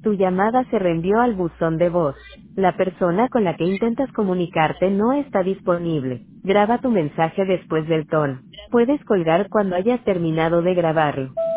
Tu llamada se reenvió al buzón de voz. La persona con la que intentas comunicarte no está disponible. Graba tu mensaje después del tono. Puedes colgar cuando hayas terminado de grabarlo.